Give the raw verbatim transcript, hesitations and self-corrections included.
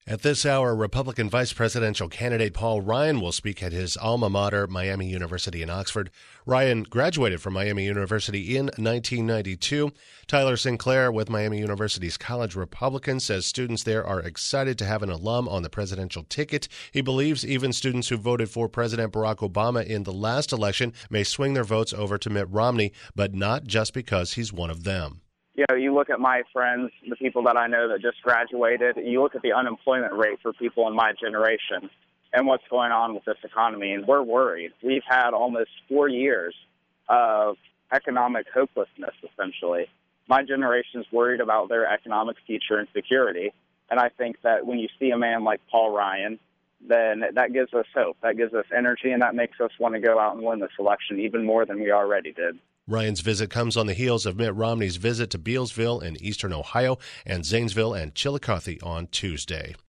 At this hour, Republican vice presidential candidate Paul Ryan will speak at his alma mater, Miami University in Oxford. Ryan graduated from Miami University in nineteen ninety-two. Tyler Sinclair with Miami University's College Republican says students there are excited to have an alum on the presidential ticket. He believes even students who voted for President Barack Obama in the last election may swing their votes over to Mitt Romney, but not just because he's one of them. You know, you look at my friends, the people that I know that just graduated, you look at the unemployment rate for people in my generation and what's going on with this economy, and we're worried. We've had almost four years of economic hopelessness, essentially. My generation's worried about their economic future and security, and I think that when you see a man like Paul Ryan, then that gives us hope, that gives us energy, and that makes us want to go out and win this election even more than we already did. Ryan's visit comes on the heels of Mitt Romney's visit to Bealsville in eastern Ohio and Zanesville and Chillicothe on Tuesday.